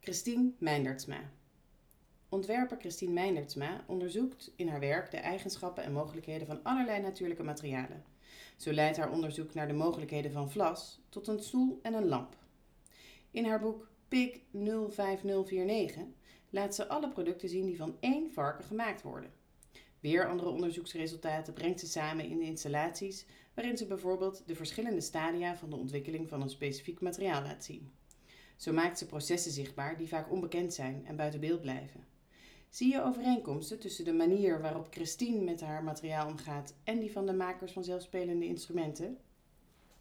Christien Meindertsma. Ontwerper Christien Meindertsma onderzoekt in haar werk de eigenschappen en mogelijkheden van allerlei natuurlijke materialen. Zo leidt haar onderzoek naar de mogelijkheden van vlas tot een stoel en een lamp. In haar boek PIG 05049 laat ze alle producten zien die van één varken gemaakt worden. Weer andere onderzoeksresultaten brengt ze samen in de installaties waarin ze bijvoorbeeld de verschillende stadia van de ontwikkeling van een specifiek materiaal laat zien. Zo maakt ze processen zichtbaar die vaak onbekend zijn en buiten beeld blijven. Zie je overeenkomsten tussen de manier waarop Christien met haar materiaal omgaat en die van de makers van zelfspelende instrumenten?